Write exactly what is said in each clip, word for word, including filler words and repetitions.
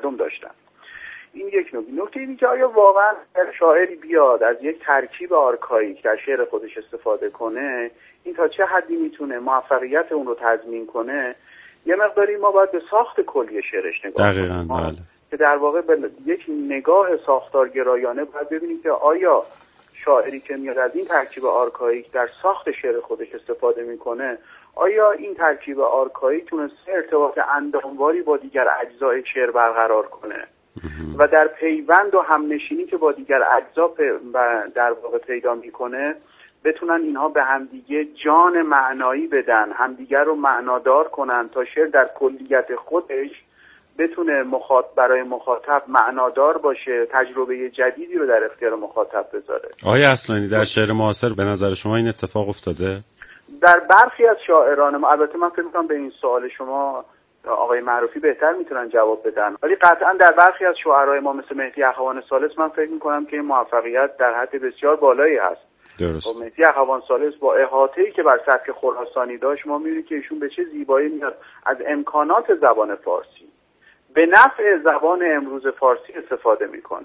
مردم داشتن. این یک نکته. نکته اینه که آیا واقعا شاعری بیاد از یک ترکیب آرکاییک در شعر خودش استفاده کنه، این تا چه حدی میتونه موفقیت اون رو تضمین کنه؟ یه مقداری ما باید به ساخت کلی شعرش نگاه کنیم. دقیقاً بله. که در واقع به یک نگاه ساختارگرایانه باید ببینیم که آیا شاعری که میاد از این ترکیب آرکاییک در ساخت شعر خودش استفاده میکنه، آیا این ترکیب آرکاییک تونسته ارتباط اندامواری با دیگر اجزای شعر برقرار کنه و در پیوند و همنشینی که با دیگر اجزا در واقع پیدا میکنه بتونن اینها به همدیگه جان معنایی بدن، همدیگر رو معنادار کنن تا شعر در کلیت خودش بتونه مخاطب برای مخاطب معنادار باشه، تجربه جدیدی رو در اختیار مخاطب بذاره. آقای اصلانی در شعر معاصر به نظر شما این اتفاق افتاده؟ در برخی از شاعران ما، البته من فکر می‌کنم به این سوال شما آقای معروفی بهتر میتونن جواب بدن، ولی قطعا در برخی از شاعرای ما مثل مهدی اخوان ثالث من فکر می‌کنم که این موفقیت در حد بسیار بالایی هست. درست. و مهدی اخوان ثالث با احاطه‌ای که بر سبک خراسانی داشت، ما می‌بینیم که ایشون به چه زیبایی میاد از امکانات زبان فارسی به نفع زبان امروز فارسی استفاده میکنه.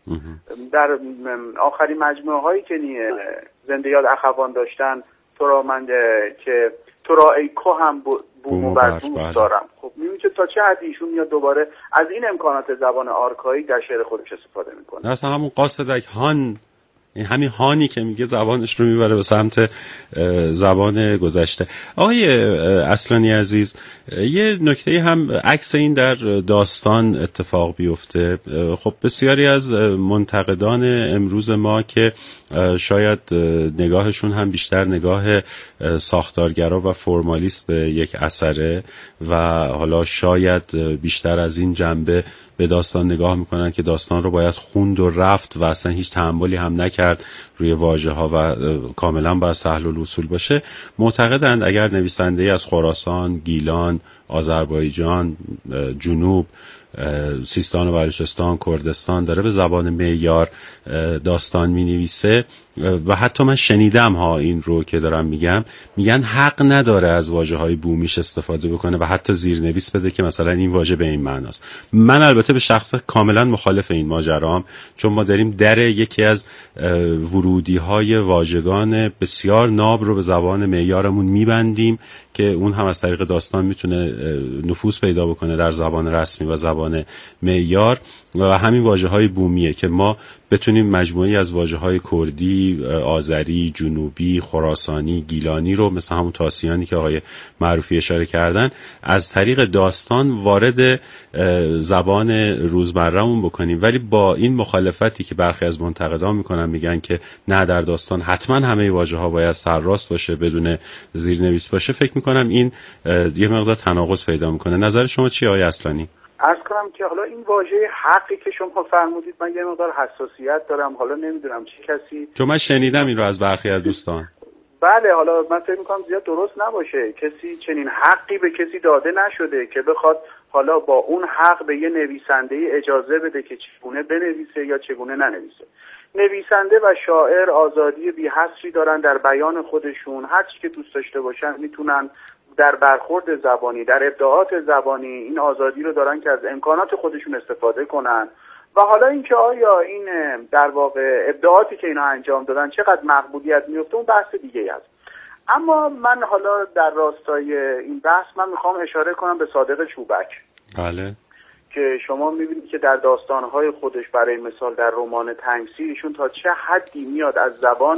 در آخرین مجموعه هایی که زنده یاد اخوان داشتن، تو را من که تو را ای که هم بوم و بر دوست دارم، خب میبینید که تا چه حدی ایشون میاد دوباره از این امکانات زبان آرکایی در شعر خودش استفاده میکنه. اصلا همون قاصدک هان، این همین هانی که میگه زبانش رو میبره به سمت زبان گذشته. آقای اصلانی عزیز، یه نکته هم عکس این در داستان اتفاق بیفته. خب بسیاری از منتقدان امروز ما که شاید نگاهشون هم بیشتر نگاه ساختارگرا و فرمالیست به یک اثره و حالا شاید بیشتر از این جنبه به داستان نگاه میکنن که داستان رو باید خوند و رفت و اصلا هیچ تأملی هم نکرد روی واژه ها و کاملا باید سهل الوصول باشه. معتقدند اگر نویسنده از خراسان، گیلان، آذربایجان، جنوب، سیستان و بلوچستان، کردستان داره به زبان معیار داستان می نویسه و حتی من شنیدم ها این رو که دارم میگم، میگن حق نداره از واژه های بومیش استفاده بکنه و حتی زیرنویس بده که مثلا این واژه به این معناست. من البته به شخص کاملا مخالف این ماجرام، چون ما داریم در یکی از ورودی های واژگان بسیار ناب رو به زبان معیارمون میبندیم که اون هم از طریق داستان میتونه نفوذ پیدا بکنه در زبان رسمی و زبان معیار و همین واژه‌های بومیه که ما بتونیم مجموعی از واژه‌های کردی، آذری، جنوبی، خراسانی، گیلانی رو مثل همون تاسیانی که آقای معروفی اشاره کردن از طریق داستان وارد زبان روزمره‌مون بکنیم. ولی با این مخالفتی که برخی از منتقدان میکنن، میگن که نه در داستان حتما همه واژه‌ها باید سرراست باشه بدون زیرنویس باشه، فکر میکنم این یه مقدار تناقض پیدا میکنه. نظر شما چیه آقای اصلانی؟ عرض کنم که حالا این واژه حقی که شما فرمودید من یه مقدار حساسیت دارم، حالا نمیدونم چه کسی، چون من شنیدم این رو از برخی از دوستان. بله، حالا من فکر میکنم زیاد درست نباشه، کسی چنین حقی به کسی داده نشده که بخواد حالا با اون حق به یه نویسنده اجازه بده که چگونه بنویسه یا چگونه ننویسه. نویسنده و شاعر آزادی بی حصری دارن در بیان خودشون، هر چی که دوست داشته باشن میتونن در برخورد زبانی، در ابداعات زبانی این آزادی رو دارن که از امکانات خودشون استفاده کنن. و حالا اینکه آیا این در واقع ابداعاتی که اینا انجام دادن چقدر مقبولیت میفته اون بحث دیگه است. اما من حالا در راستای این بحث من میخوام اشاره کنم به صادق چوبک. بله. که شما میبینید که در داستانهای خودش برای مثال در رمان تنگسیرشون تا چه حدی میاد از زبان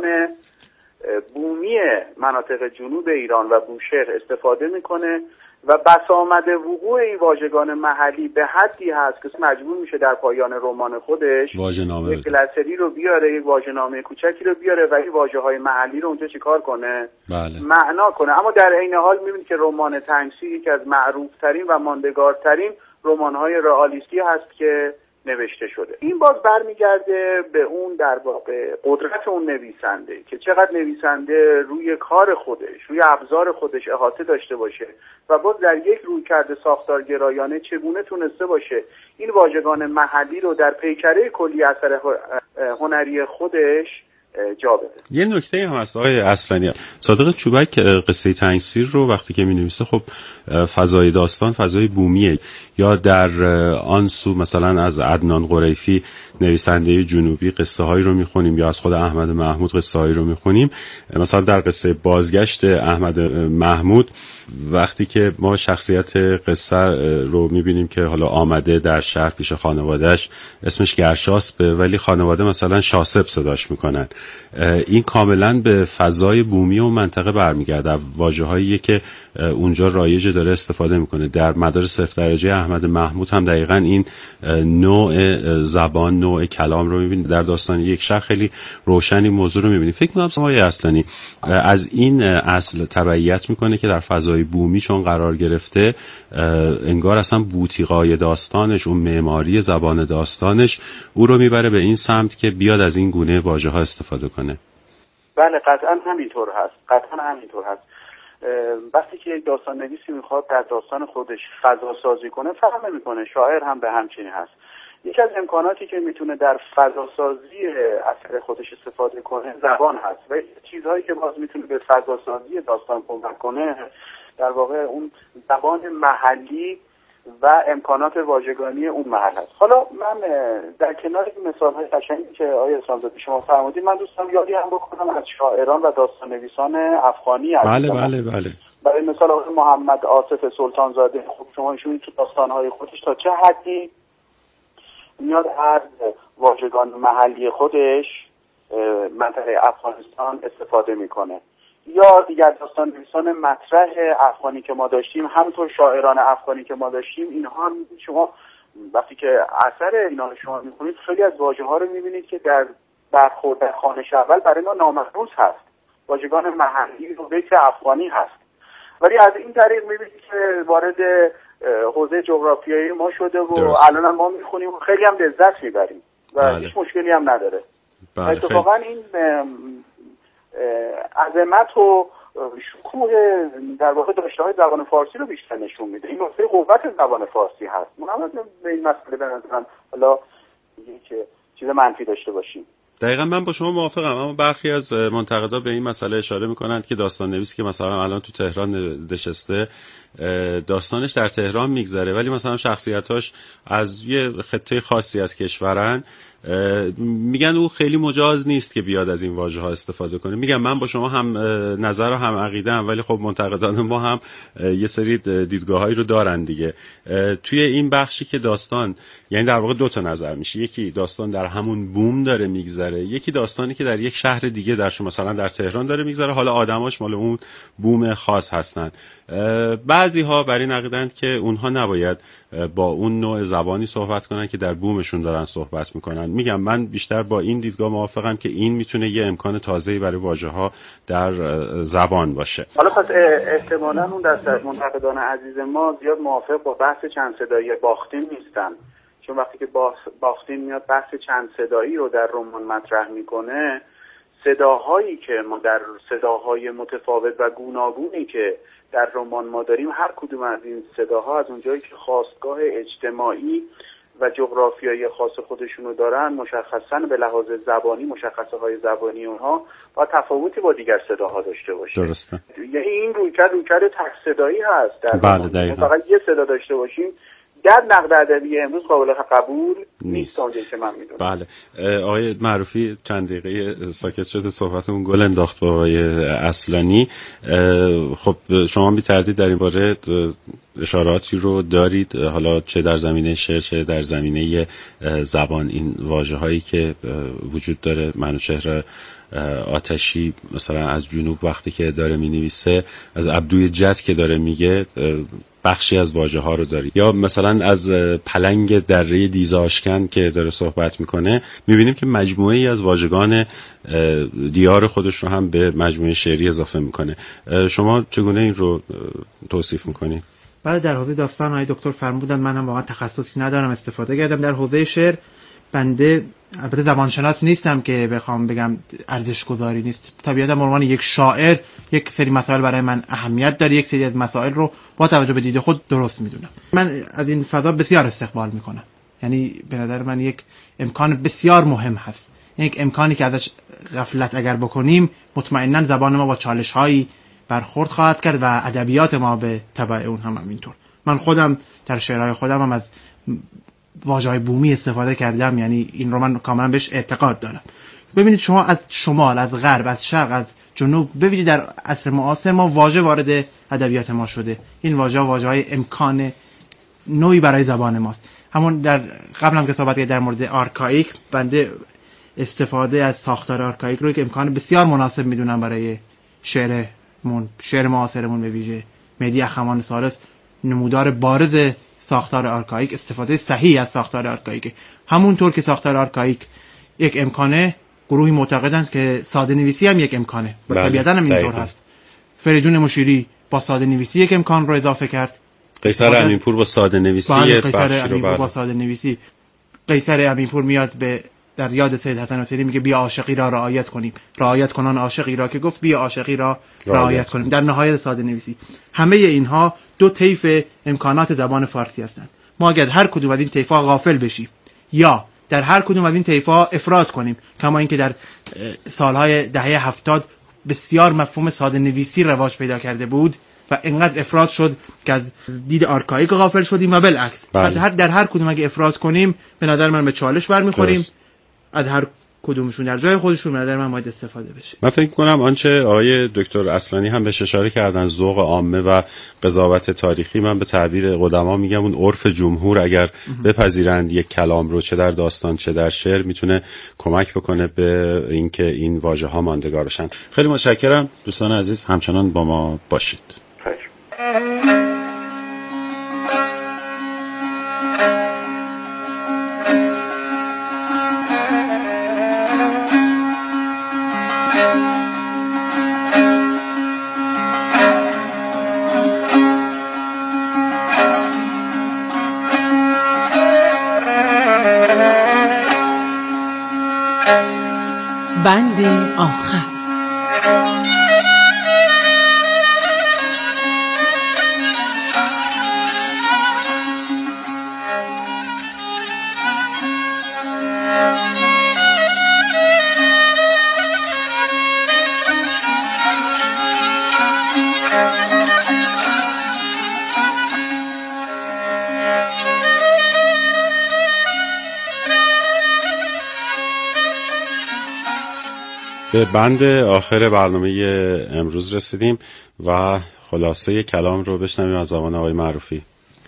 بومی مناطق جنوب ایران و بوشهر استفاده میکنه و بسامد وقوع این واژگان محلی به حدی هست که مجبور میشه در پایان رمان خودش یک گلسری رو بیاره، یک واژه‌نامه کوچکی رو بیاره و این واژه‌های محلی رو اونجا چیکار کنه؟ بله. معنا کنه. اما در عین حال میبینید که رمان تنگسیر یکی از معروف‌ترین و ماندگارترین رمان‌های رئالیستی هست که نوشته شده. این باز برمیگرده به اون در واقع قدرت اون نویسنده که چقدر نویسنده روی کار خودش، روی ابزار خودش احاطه داشته باشه و باز در یک رویکرد ساختارگرایانه چگونه تونسته باشه این واژگان محلی رو در پیکره کلی اثر هنری خودش جا بده. یه نکته هم هست آقای اصلانی، صادق چوبک قصه تنگسیر رو وقتی که می‌نویسه خب فضای داستان فضای بومیه. یا در آن سو مثلا از عدنان قریفی نویسنده جنوبی قصه هایی رو میخونیم یا از خود احمد محمود قصه هایی رو میخونیم. مثلا در قصه بازگشت احمد محمود وقتی که ما شخصیت قصه رو میبینیم که حالا آمده در شهر پیش خانوادهش، اسمش گرشاسبه ولی خانواده مثلا شاسب صداش میکنن. این کاملا به فضای بومی و منطقه برمیگرده، واژه‌هایی که اونجا رایج داره استفاده میکنه. در مدارس صفر درجه احمد محمود هم دقیقاً این نوع زبان، نوع کلام رو میبینید. در داستان یک شهر خیلی روشنی موضوع رو میبینید. فکر می‌کنم آقای اصلانی از این اصل تبعیت میکنه که در فضای بومی چون قرار گرفته، انگار اصلا بوتیقای داستانش، اون معماری زبان داستانش او رو میبره به این سمت که بیاد از این گونه واژه‌ها استفاده کنه. بله قطعا همینطور هست، قطعا همینطور هست. وقتی که یک داستان نویسی میخواد در داستان خودش فضا سازی کنه، فهم میکنه. شاعر هم به همچنین هست. یکی از امکاناتی که میتونه در فضا سازی اثر خودش استفاده کنه زبان هست و چیزهایی که باز میتونه به فضا سازی داستان کمک کنه در واقع اون زبان محلی و امکانات واژگانی اون محل هست. حالا من در کنار این مثال‌های قشنگی که آقای اسلامزاده شما فرمودید، من دوستم یادی هم بکنم از شاعران و داستان نویسان افغانی. بله بله بله. برای مثال آقای محمد آصف سلطانزاده، خب شما ایشون تو داستان‌های خودش تا چه حدی میاد از واژگان محلی خودش منطقه افغانستان استفاده میکنه. یا دیگر داستان نویسان مطرح افغانی که ما داشتیم، همونطور شاعران افغانی که ما داشتیم، اینها شما وقتی که اثر اینا رو شما میخونید خیلی از واژه‌ها رو میبینید که در برخورد در خوانش اول برای ما نامحفوظ هست، واژگان محلی و بیت افغانی هست، ولی از این طریق میبینید که وارد حوزه جغرافیایی ما شده و الان ما میخونیم و خیلی هم لذت میبریم و بله. هیچ مشکلی هم نداره. بله. اتفاقا این عظمت و شکوه در واقع داشته‌های زبان فارسی رو بیشتر نشون میده. این نقطه قوت زبان فارسی هست. ما هم به این مسئله به نظرم حالا یک چیز منفی داشته باشیم. دقیقا من با شما موافقم، اما برخی از منتقدا به این مسئله اشاره میکنند که داستان نویسی که مثلا الان تو تهران نشسته داستانش در تهران میگذره ولی مثلا شخصیتاش از یه خطه خاصی از کشورن، میگن او خیلی مجاز نیست که بیاد از این واژه ها استفاده کنه. میگم من با شما هم نظر و هم عقیده هم، ولی خب منتقدان ما هم یه سری دیدگاهایی رو دارن دیگه. توی این بخشی که داستان، یعنی در واقع دو تا نظر میشه، یکی داستان در همون بوم داره میگذره، یکی داستانی که در یک شهر دیگه در شما مثلا در تهران داره میگذره، حالا آدماش مال اون بوم خاص هستن. بعضی ها بر این عقیدند که اونها نباید با اون نوع زبانی صحبت کنن که در بومشون دارن صحبت میکنن. میگم من بیشتر با این دیدگاه موافقم که این میتونه یه امکان تازه‌ای برای واژه‌ها در زبان باشه. حالا پس احتمالاً اون دسته از منتقدان عزیز ما زیاد موافق با بحث چند صدایی باختین نیستن، چون وقتی که باختین میاد بحث چند صدایی رو در رمان مطرح میکنه، صداهایی که ما در صداهای متفاوت و گوناگونی که در رمان ما داریم، هر کدوم از این صداها از اونجایی که خاستگاه اجتماعی و جغرافیایی خاص خودشونو دارن، مشخصاً به لحاظ زبانی مشخصه های زبانی اونها با تفاوتی با دیگر صداها داشته باشه. درسته. یعنی این رویکرد رویکرد تک صدایی هست. در بله دقیقاً. فقط یه صدا داشته باشیم در نقد ادبی امروز قابل قبول نیست اونجایی که من میدونم. بله. آقای معروفی چند دقیقه ساکت شد، صحبتمون گل انداخت با آقای اصلانی. خب شما بی تردید در این باره اشاراتی رو دارید، حالا چه در زمینه شعر چه در زمینه زبان، این واژه هایی که وجود داره. منوچهر آتشی مثلا از جنوب وقتی که داره می نویسه، از عبدوی جد که داره میگه بخشی از واژه ها رو داری، یا مثلا از پلنگ دره دیزاشکن که داره صحبت میکنه، میبینیم که مجموعه ای از واژگان دیار خودش رو هم به مجموعه شعری اضافه میکنه. شما چگونه این رو توصیف میکنید؟ بعد در حوزه داستان های دکتر فرمودن، من هم واقعا تخصصی ندارم، استفاده کردم. در حوزه شعر بنده البته زبانشناس نیستم که بخوام بگم ارزش گذاری نیست. طبیعتا به عنوان یک شاعر یک سری مسائل برای من اهمیت داره، یک سری از مسائل رو با توجه به دید خود درست میدونم. من از این فضا بسیار استقبال میکنم. یعنی به نظر من یک امکان بسیار مهم هست، یک امکانی که ازش غفلت اگر بکنیم مطمئنا زبان ما با چالش‌هایی برخورد خواهد کرد و ادبیات ما به تبع اون هم همینطور. من خودم در شعرهای خودم هم از واژه‌های بومی استفاده کردم، یعنی این رو من کاملا بهش اعتقاد دارم. ببینید شما از شمال، از غرب، از شرق، از جنوب، ببینید در عصر معاصر ما واژه وارد ادبیات ما شده. این واژه واژه‌های امکان نوعی برای زبان ماست. همون در قبل هم که صحبت کردم در مورد آرکائیک، بنده استفاده از ساختار آرکائیک رو یک امکان بسیار مناسب میدونم برای شعرمون، شعر معاصرمون. به ویژه مهدی اخوان ثالث نمودار بارز ساختار آرکائیک، استفاده صحیح از ساختار آرکائیک. همونطور که ساختار آرکائیک یک امکانه، گروهی معتقدند که ساده نویسی هم یک امکانه. با طبیعتاً هم اینطور هست. فریدون مشیری با ساده نویسی یک امکان رو اضافه کرد. قیصر امینپور با ساده نویسی قیصر امینپور با ساده نویسی قیصر امینپور میاد به در یاد سید حسن حسینی میگه بیا عاشقی را رعایت کنیم، رعایت کنان عاشقی را که گفت بیا عاشقی را رعایت کنیم. در نهایت ساده نویسی. همه اینها دو طیف امکانات زبان فارسی هستند. ما اگر هر کدوم از این طیف‌ها غافل بشیم یا در هر کدوم از این طیف‌ها افراد کنیم، کما اینکه در سالهای دهه هفتاد بسیار مفهوم ساده نویسی رواج پیدا کرده بود و اینقدر افراد شد که از دید آرکائیک غافل شدیم و بالعکس. هر در هر کدوم اگه افراد کنیم به نظر من به چالش برمیخوریم. از هر کدومشون در جای خودشون به نظر من باید استفاده بشه. من فکر کنم آنچه آقای دکتر اصلانی هم بهش اشاره کردن، ذوق عامه و قضاوت تاریخی، من به تعبیر قدما میگم اون عرف جمهور اگر بپذیرند یک کلام رو چه در داستان چه در شعر، میتونه کمک بکنه به اینکه این واژه ها ماندگار بشن. خیلی متشکرم دوستان عزیز، همچنان با ما باشید. بند آخر. به بند آخر برنامه امروز رسیدیم و خلاصه کلام رو بشنویم از زبان آقای معروفی.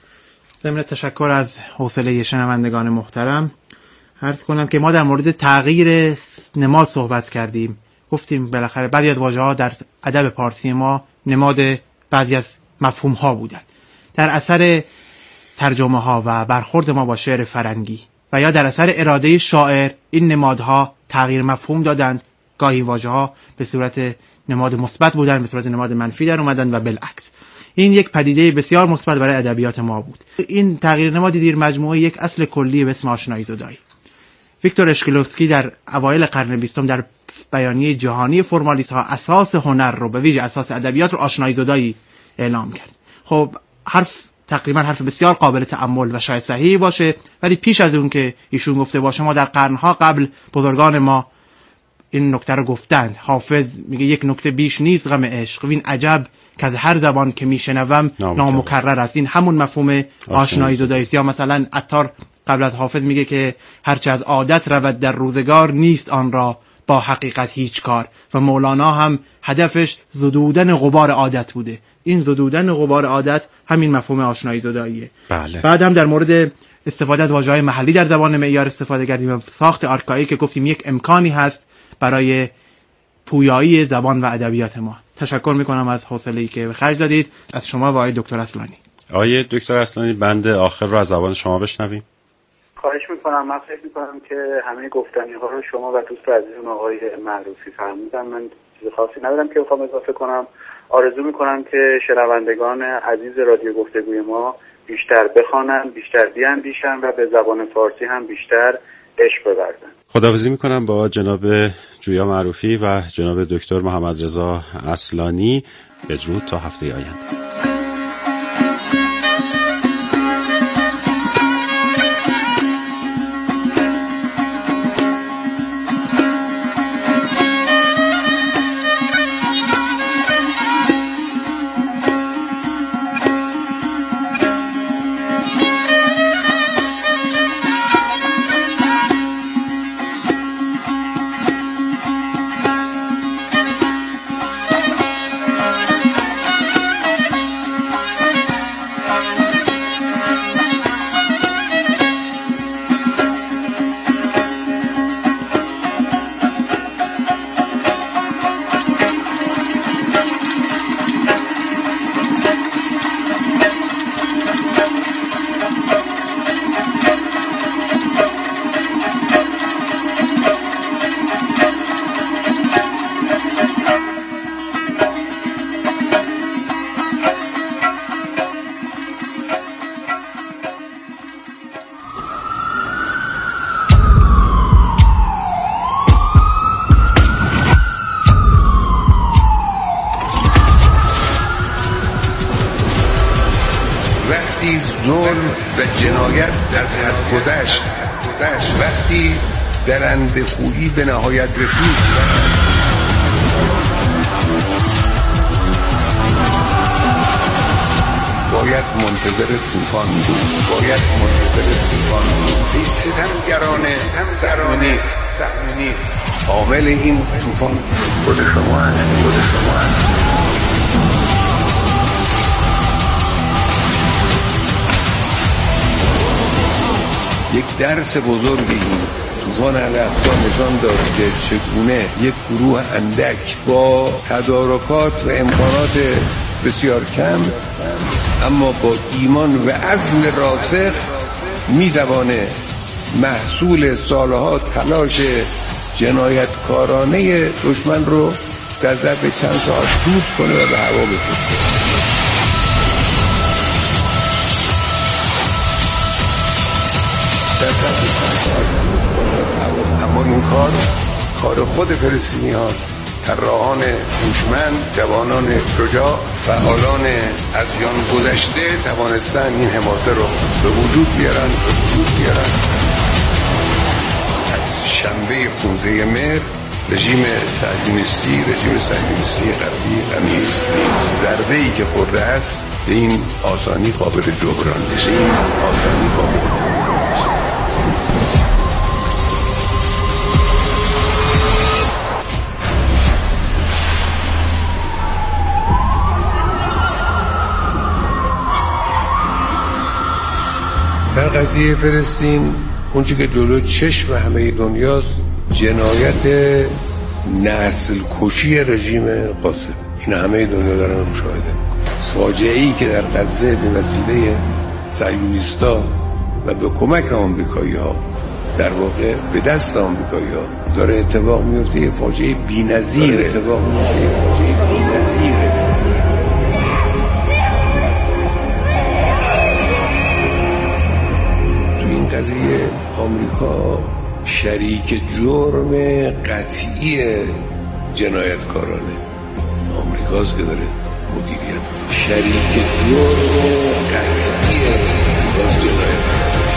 ضمن تشکر از حوصله شنوندگان محترم عرض کنم که ما در مورد تغییر نماد صحبت کردیم. گفتیم بالاخره بعضی از واژه‌ها در ادب پارسی ما نماد بعضی از مفهوم‌ها بودند. در اثر ترجمه ها و برخورد ما با شعر فرنگی و یا در اثر اراده شاعر این نمادها تغییر مفهوم دادند. گاهی واژه‌ها به صورت نماد مثبت بودند، به صورت نماد منفی در اومدن و بالعکس. این یک پدیده بسیار مثبت برای ادبیات ما بود. این تغییر نمادی در مجموعه یک اصل کلی به اسم آشنایی زدایی. ویکتور اشکلوفسکی در اوایل قرن بیستم در بیانیه جهانی فرمالیست ها اساس هنر رو، به ویژه اساس ادبیات رو آشنایی زدایی اعلام کرد. خب حرف تقریبا حرف بسیار قابل تأمل و شاید صحیح باشه، ولی پیش از اون که ایشون گفته باشه ما در قرنها قبل بزرگان ما این نکته رو گفتند. حافظ میگه یک نکته بیش نیست غم عشق، وین عجب که از هر زبان که میشنوم نامکرر است. این همون مفهوم آشنایی زدایی است. یا مثلا عطار قبل از حافظ میگه که هرچه از عادت رود در روزگار، نیست آن را با حقیقت هیچ کار. و مولانا هم هدفش زدودن غبار عادت بوده. این زدودن غبار عادت همین مفهوم آشنایی زداییه. بله. بعد هم در مورد استفاده از واژه‌های محلی در زبان معیار استفاده کردیم. ساخت آرکائیک که گفتیم یک امکانی هست برای پویایی زبان و ادبیات ما. تشکر میکنم از حوصله‌ای که به خرج دادید، از شما و آقای دکتر اصلانی. آقای دکتر اصلانی بند آخر رو از زبان شما بشنویم. خواهش میکنم. من فکر میکنم که همه گفتنی ها رو شما و دوست عزیزم آقای معروفی فرمودن. من چیز خاصی ندارم که بخوام اضافه کنم. آرزو میکنم که شنوندگان عزیز رادیو گفتگوی ما بیشتر بخوانند، بیشتر بیاندیشند و به زبان فارسی هم بیشتر عشق بورزند. خداحافظی میکنم با جناب جویا معروفی و جناب دکتر محمد رضا اصلانی. بدرود تا هفته آینده. و جنایت از حد گذشت. وقتی درنده خویی به نهایت رسید، باید منتظر طوفان بود. باید منتظر طوفان بود. این ستمگرانه صهیونیست صهیونیست عامل این طوفان خود شما هست. خود شما هست. یک درس بزرگی این طوفان الاقصی نشان داد که چگونه یک گروه اندک با تدارکات و امکانات بسیار کم اما با ایمان و عزم راسخ میتوانه محصول سالها تلاش جنایتکارانه دشمن رو در ظرف چند ساعت دود کنه و به هوا بفرسته. اما این کار کار خود فلسطینی ها، طراحان هوشمند، جوانان شجاع، فعالان از جان گذشته توانستن این حماسه رو به وجود بیارن به وجود بیارن. از شنبه پانزده مهر رژیم صهیونیستی رژیم صهیونیستی غربی غمیز ضربه‌ای که خورده است به این آسانی قابل جبران نیست. این آسانی قابل جبران نیست. در قضیه فلسطین اونچه که جلو چشم همه دنیاست جنایت نسل کشی رژیم قاسم. این همه دنیا دارن مشاهده. فاجعه‌ای که در غزه به وسیله صهیونیست‌ها و به کمک آمریکایی‌ها در واقع به دست آمریکایی‌ها داره اتفاق میفته، یه فاجعه بی‌نظیره. اتفاق میفته یه فاجعه بی‌نظیره. قضیه آمریکا شریک جرم قطعی جنایتکارانه. آمریکاست که داره مدیریت شریک جرم قطعی جنایتکارانه.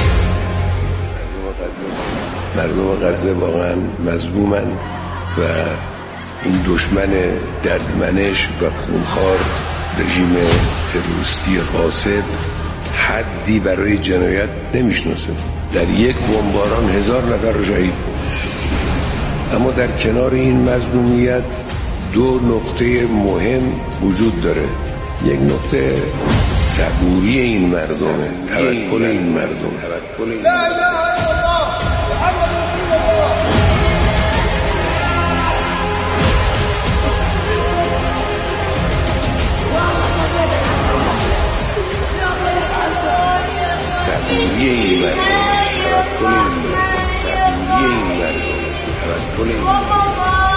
مردم غزه واقعا مظلومن و این دشمن دردمنش و خونخوار رژیم تروریستی غاصب حدی برای جنایت نمیشناسه. در یک بمباران هزار نفر رو شهید کنه. اما در کنار این مظلومیت دو نقطه مهم وجود داره. یک نقطه صبوری این مردمه، توکل این مردم، توکل این صبوری این مردم، توکل این مردم، صبوری این مردم، توکل این مردم.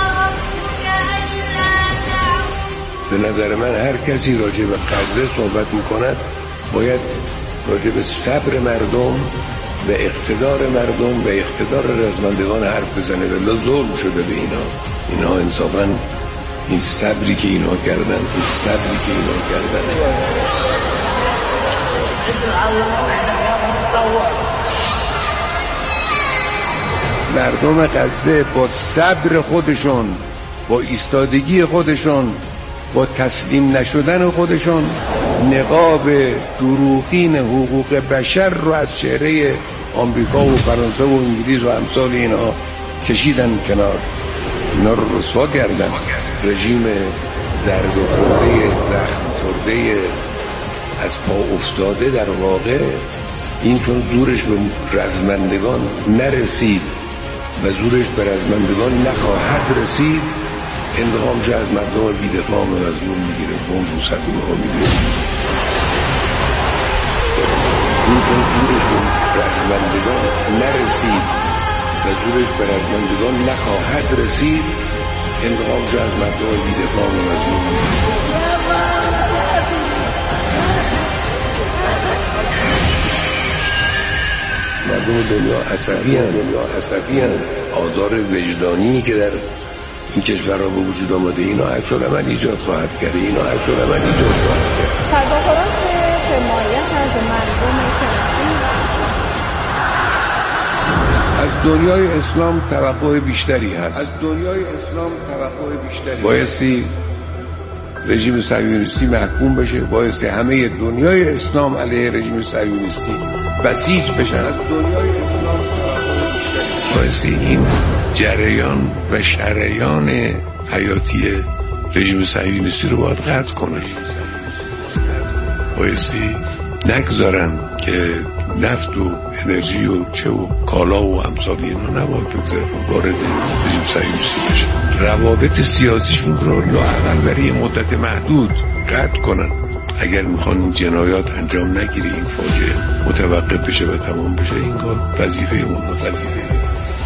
به نظر من هر کسی راجع به غزه صحبت میکند باید راجع به صبر مردم و اقتدار مردم و اقتدار رزمندگان حرف بزنه. ولی ظلم شده به اینا. اینا انصافاً این صبری که اینا کردن، این صبری که اینا کردن مردم غزه با صبر خودشون، با ایستادگی خودشون، با تسلیم نشدن خودشون نقاب دروغین حقوق بشر رو از چهره آمریکا و فرانسه و انگلیس و امثال اینها کشیدن کنار. اینا رو رسوا کردن. رژیم زرد و خورده، زخم خورده، از پا افتاده در واقع این چون زورش به رزمندگان نرسید و زورش به رزمندگان نخواهد رسید انتقام جه از مردم بی‌دفاع و مظلوم میگیره، بمب رو سرگونه ها میگیره. این چون زورش به رزمندگان نرسید و زورش به رزمندگان نخواهد رسید انتقام جه از مردم بی‌دفاع و مظلوم میگیره. مردم دنیا عصبی هستند، دنیا عصبی هستند. آزار وجدانی که در این کشور را به وجود آمده اینا عکس العمل ایجاد خواهد کرد. اینا عکس العمل ایجاد خواهد کرد. تظاهرات حمایت از مردم فلسطین. از دنیای اسلام توقع بیشتری هست. از دنیای اسلام توقع بیشتری بایستی رژیم صهیونیستی محکوم بشه، بایستی همه دنیای اسلام علیه رژیم صهیونیستی بسیج بشن. از دنیای اسلام توقع بیشتری بایستی این جریان و شریان حیاتی رژیم صهیونیستی رو باید قطع کنه. بایستی نگذارن که نفت و انرژی و چه و کالا و امثال اینا نباید بگذارن وارد رژیم صهیونیستی بشن. روابط سیاسیشون رو لااقل برای مدت محدود قطع کنن اگر میخوان این جنایات انجام نگیره، این فاجعه متوقف بشه و تمام بشه. این کار وظیفه اونها. وظیفه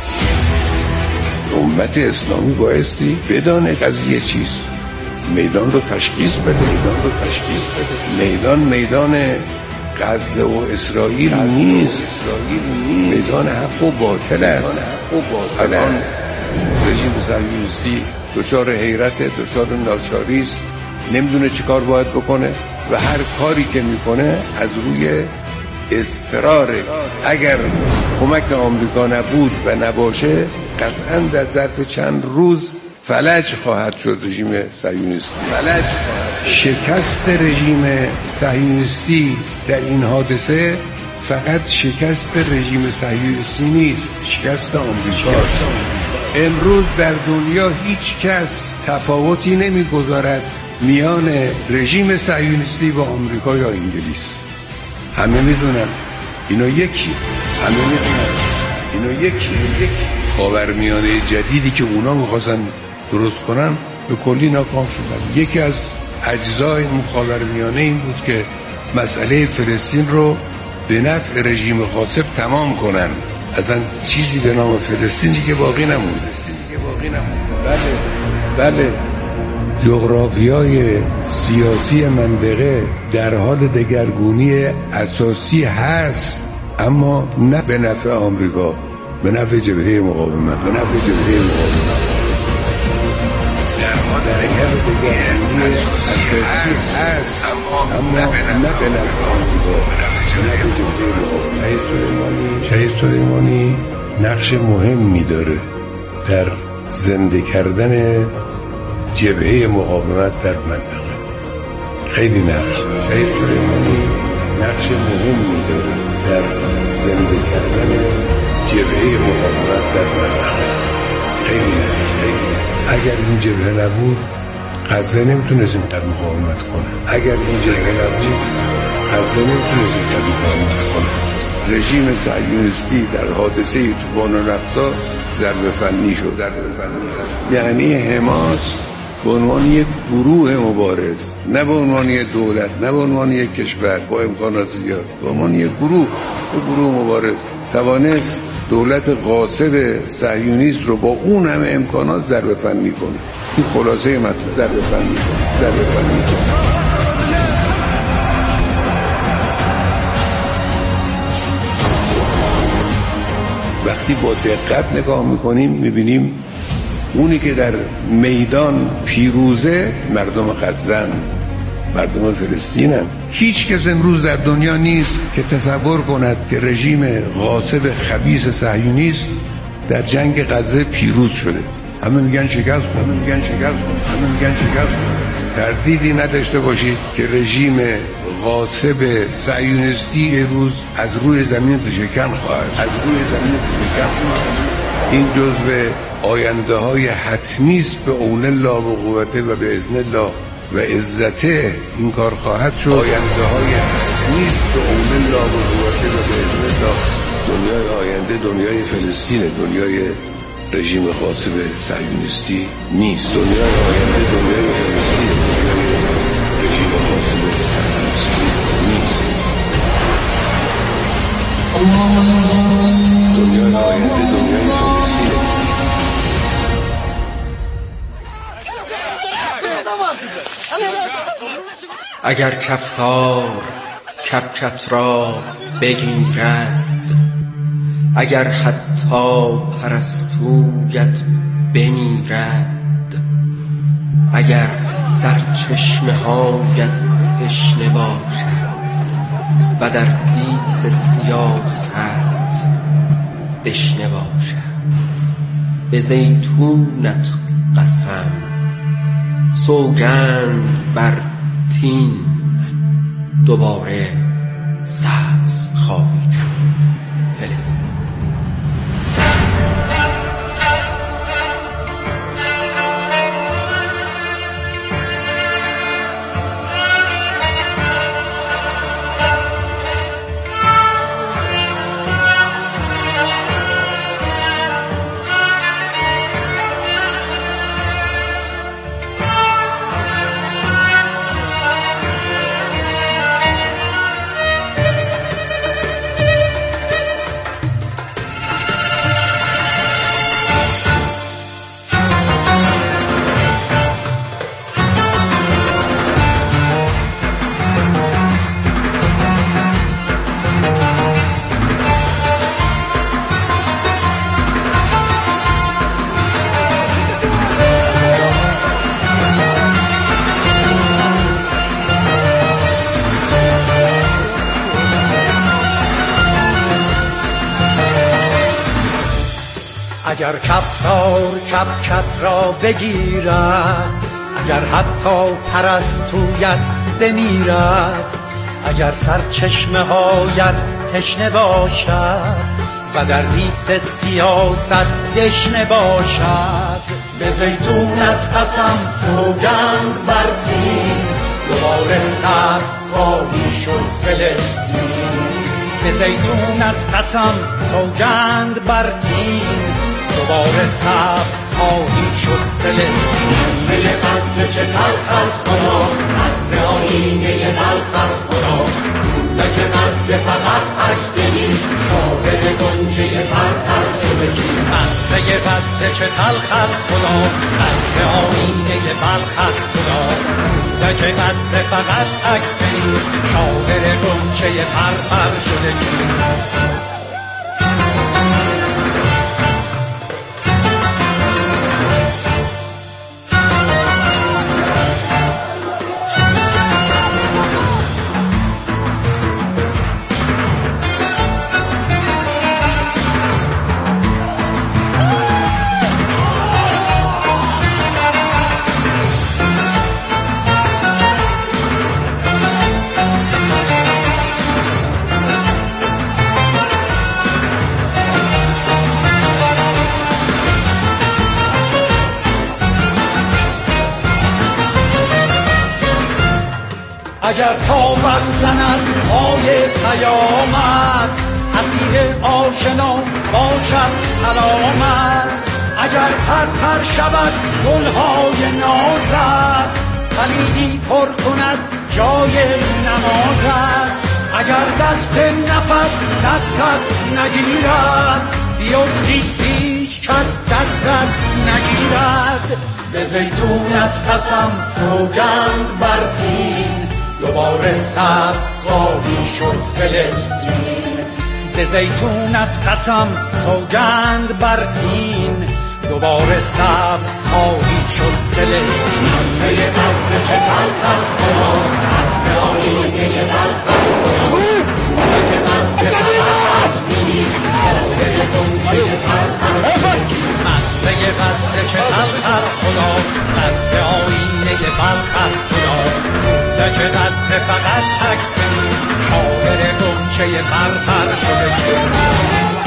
امت اسلامی بایستی بدانه قضیه چیست، میدان رو تشخیص بده. میدان رو تشخیص بده. میدان میدان غزه و اسرائیل نیست. اسرائیل نیست. میدان حق و باطل است. الان رژیم صهیونیستی دچار حیرت، دچار ناچاری است، نمیدونه چی کار باید بکنه و هر کاری که میکنه از روی اضطراره. اگر کمک آمریکا نبود و نباشه قطعا در ظرف چند روز فلج خواهد شد رژیم صهیونیستی. فلج خواهد. شکست رژیم صهیونیستی در این حادثه فقط شکست رژیم صهیونیستی نیست، شکست آمریکا. امروز در دنیا هیچ کس تفاوتی نمیگذارد میان رژیم صهیونیستی و آمریکا یا انگلیس. همه میدونن اینا یکی. همه میدونن اینا یکی. یکی. خاورمیانه جدیدی که اونا میخواستن درست کنن به کلی ناکام شدن. یکی از اجزای خاورمیانه این بود که مسئله فلسطین رو به نفع رژیم غاصب تمام کنن. اصلا چیزی به نام فلسطین دیگه باقی نموند. بله بله جغرافیای سیاسی منطقه در حال دگرگونی اساسی هست، اما نه به نفع آمریکا، به نفع جبهه مقاومت. به نفع جبهه مقاومت در حال دگرگونی اساسی هست، اما نه به نفع آمریکا، به نفع جبهه مقاومت. شهید سلیمانی نقش مهمی داره در زنده کردن جبهه مقاومت در منطقه. خیلی نقش شهید سلیمانی نقش مهمی داره در زنده کردن جبهه مقاومت در منطقه. خیلی نقش خیلی. اگر این جبهه نبود غزه نمیتونست اینقدر مقاومت کنه. اگر این جبهه نبود غزه نمیتونست اینقدر مقاومت کنه. رژیم صهیونیستی در حادثه طوفان الاقصی ضربه فنی شد. یعنی حماس به عنوان یک گروه مبارز، نه به عنوان یک دولت، نه به عنوان یک کشور با امکانات زیاد، به عنوان یک گروه، یک گروه مبارز توانست دولت غاصب صهیونیست رو با اون همه امکانات ضربه فنی کنه. این خلاصه مطلب. ضربه فنی کنه. ضربه فنی کنه. وقتی با دقت نگاه میکنیم میبینیم اونی که در میدان پیروزه مردم غزه‌اند، مردم فلسطینن. هیچ کس امروز در دنیا نیست که تصور کند که رژیم غاصب خبیث صهیونیست در جنگ غزه پیروز شده. همه میگن شکست، همه میگن شکست، همه میگن شکست. تردیدی نداشته باشید که رژیم غاصب صهیونیستی روز از روی زمین شکن خواهد. از روی زمین شکن خواهد. این جزء آینده های حتمی است به اون الله و قوته و به اذن الله و عزته این کار خواهد شد. آینده های حتمی است به اون الله و قوته و به اذن الله. دنیای آینده دنیای فلسطین، دنیای رژیم غاصب صهیونیستی نیست. دنیای آینده دنیای فلسطین، دنیای رژیم غاصب صهیونیستی نیست. دنیای آینده دنیای فلسطین. اگر کفتار کپکت را بگیرد، اگر حتی پرستویت بمیرد، اگر سرچشمه هایت تشنه باشد، و در دیس سیاست دشنه باشد. به زیتونت قسم سوگند بر تین، دوباره سبز خواهید شد فلسطین. اگر کفتار کپکت را بگیرد، اگر حتی پرستویت بمیرد، اگر سرچشمه هایت تشنه باشد و در دیس سیاست دشنه باشد، به زیتونت قسم سوگند بر تین، دوباره سبز خواهی شد فلسطین. به زیتونت قسم سوگند بر تین، دوباره سبز خواهی شد فلسطین. غزه غزه چه تلخ از خدا، غزه آینه بلخ از خدا، لکه غزه فقط عکس نیست، شاهد گنجه پرپر شده کیست. غزه غزه چه تلخ از خدا، غزه آینه بلخ از خدا، لکه غزه فقط عکس نیست، شاهد گنجه پرپر شده کیست. اگر تا برزند پای قیامت، اسیر آشنا باشد سلامت. اگر پر پر شود گلهای نازت، خلیلی پر کند جای نمازت. اگر دست نفس دستت نگیرد، بیفتی هیچ کس دستت نگیرد. به زیتونت قسم سوگند بر تین، دوباره سبز خواهی شد فلسطین. به زیتونت قسم سوگند بر تین، دوباره سبز خواهی شد فلسطین. غزه غزه چه تلخ از خدا، غزه آینه بلخ از خدا، لکه غزه فقط نیست، شاهد گنجه پرپر شده کیست. غزه غزه چه تلخ از خدا، غزه آینه بلخ از خدا، لکه غزه فقط عکس نیست، شاهد گنجه پرپر شده کیست.